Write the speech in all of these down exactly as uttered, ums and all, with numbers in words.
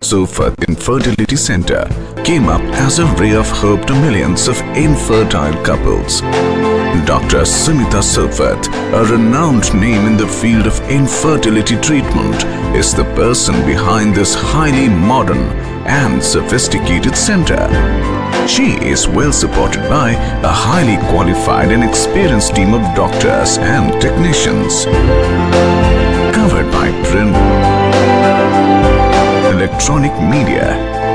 Sofat Infertility Center came up as a ray of hope to millions of infertile couples. Doctor Sumita Sofat, a renowned name in the field of infertility treatment, is the person behind this highly modern and sophisticated center. She is well supported by a highly qualified and experienced team of doctors and technicians. Covered by print, electronic media,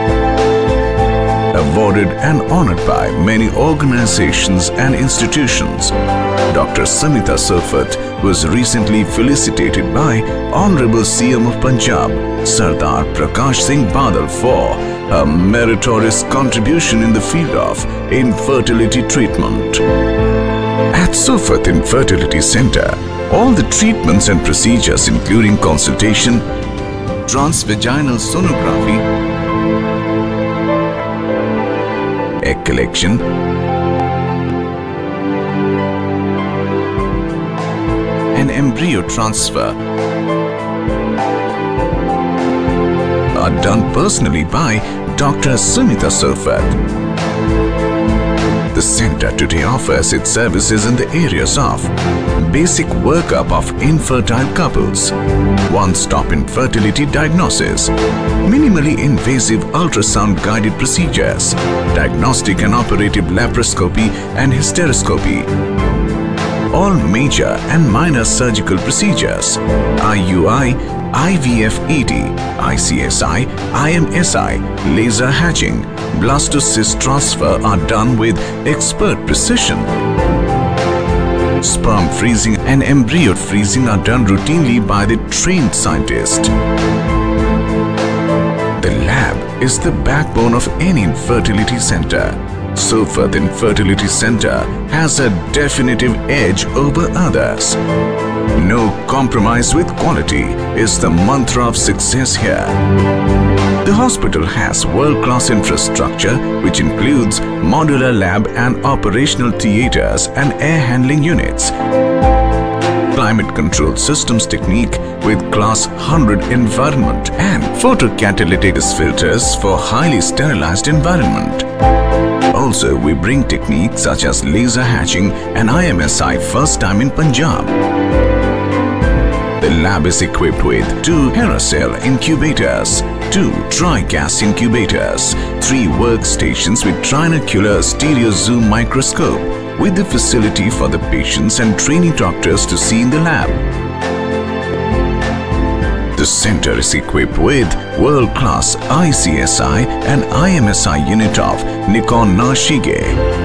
awarded and honored by many organizations and institutions, Doctor Sumita Sofat was recently felicitated by Honorable C M of Punjab, Sardar Prakash Singh Badal, for her meritorious contribution in the field of infertility treatment. At Sofat Infertility Center, all the treatments and procedures including consultation, transvaginal sonography, egg collection, and embryo transfer are done personally by Doctor Sumita Sofat. The center today offers its services in the areas of basic workup of infertile couples, one-stop infertility diagnosis, minimally invasive ultrasound-guided procedures, diagnostic and operative laparoscopy and hysteroscopy, all major and minor surgical procedures, I U I, I V F E D, I C S I, I M S I, laser hatching, blastocyst transfer are done with expert precision. Sperm freezing and embryo freezing are done routinely by the trained scientist. The lab is the backbone of any infertility center. Sofat Infertility Center has a definitive edge over others. No compromise with quality is the mantra of success here. The hospital has world-class infrastructure which includes modular lab and operational theaters and air handling units, climate-controlled systems technique with class one hundred environment, and photocatalytic filters for highly sterilized environment. Also, we bring techniques such as laser hatching and I M S I first time in Punjab. The lab is equipped with two Heracell incubators, two Tri-Gas incubators, three workstations with trinocular stereo zoom microscope, with the facility for the patients and training doctors to see in the lab. The center is equipped with world-class I C S I and I M S I unit of Nikon Nashige.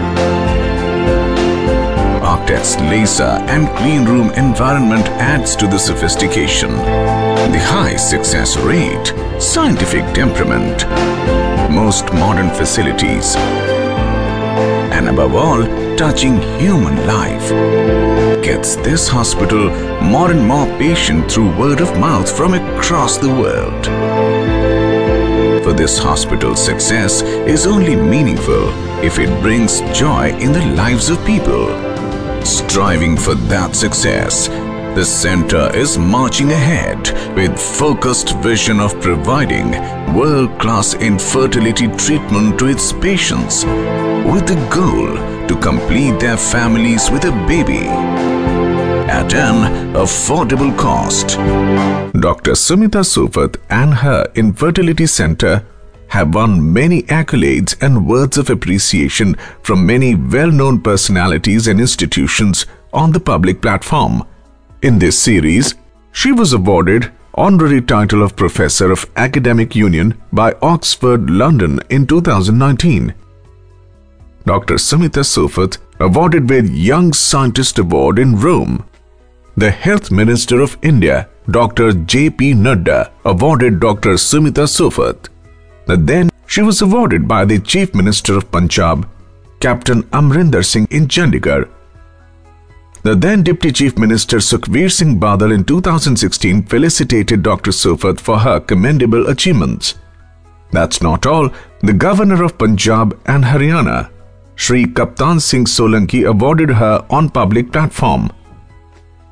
Arctest laser and clean room environment adds to the sophistication. The high success rate, scientific temperament, most modern facilities, and above all, touching human life, gets this hospital more and more patient through word of mouth from across the world. For this hospital's success is only meaningful if it brings joy in the lives of people. Striving for that success, the center is marching ahead with focused vision of providing world-class infertility treatment to its patients, with the goal to complete their families with a baby at an affordable cost. Doctor Sumita Sofat and her infertility center have won many accolades and words of appreciation from many well-known personalities and institutions on the public platform. In this series, she was awarded honorary title of Professor of Academic Union by Oxford, London in two thousand nineteen. Doctor Sumita Sofat awarded with Young Scientist Award in Rome. The Health Minister of India, Doctor J P Nadda, awarded Doctor Sumita Sofat. Then she was awarded by the Chief Minister of Punjab, Captain Amrinder Singh in Chandigarh. The then Deputy Chief Minister Sukhbir Singh Badal in two thousand sixteen felicitated Doctor Sofat for her commendable achievements. That's not all. The Governor of Punjab and Haryana, Shri Kaptan Singh Solanki, awarded her on public platform.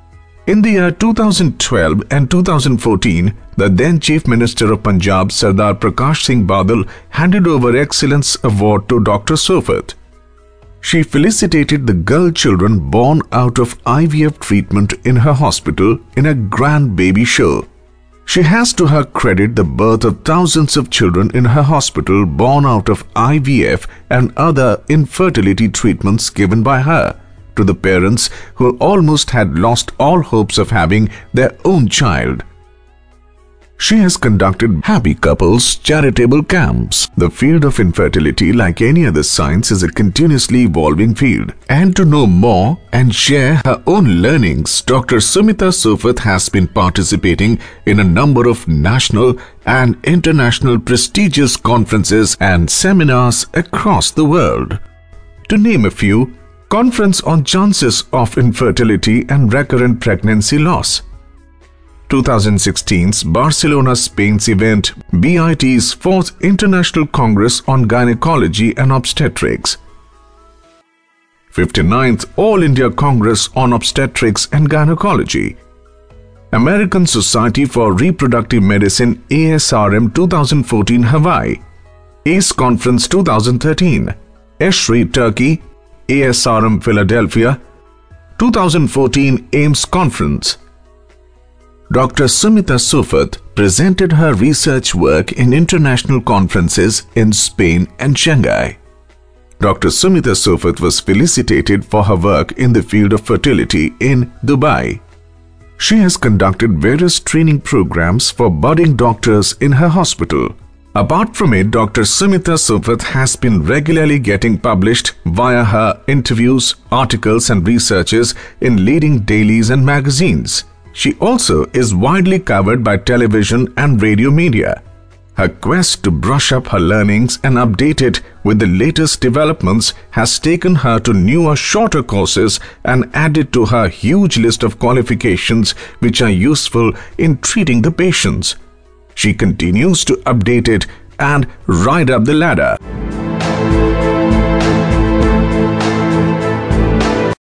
In the year two thousand twelve and two thousand fourteen, the then Chief Minister of Punjab, Sardar Prakash Singh Badal, handed over Excellence Award to Doctor Sofat. She felicitated the girl children born out of I V F treatment in her hospital in a grand baby show. She has to her credit the birth of thousands of children in her hospital born out of I V F and other infertility treatments given by her to the parents who almost had lost all hopes of having their own child. She has conducted Happy Couples charitable camps. The field of infertility, like any other science, is a continuously evolving field. And to know more and share her own learnings, Doctor Sumita Sofat has been participating in a number of national and international prestigious conferences and seminars across the world. To name a few: Conference on Chances of Infertility and Recurrent Pregnancy Loss, twenty sixteen's Barcelona, Spain's event, B I T's fourth International Congress on Gynecology and Obstetrics, fifty-ninth All India Congress on Obstetrics and Gynecology, American Society for Reproductive Medicine A S R M twenty fourteen Hawaii, A C E Conference twenty thirteen, ESHRI Turkey, A S R M Philadelphia, twenty fourteen AIMS Conference. Doctor Sumita Sofat presented her research work in international conferences in Spain and Shanghai. Doctor Sumita Sofat was felicitated for her work in the field of fertility in Dubai. She has conducted various training programs for budding doctors in her hospital. Apart from it, Doctor Sumita Sofat has been regularly getting published via her interviews, articles and researches in leading dailies and magazines. She also is widely covered by television and radio media. Her quest to brush up her learnings and update it with the latest developments has taken her to newer, shorter courses and added to her huge list of qualifications which are useful in treating the patients. She continues to update it and ride up the ladder.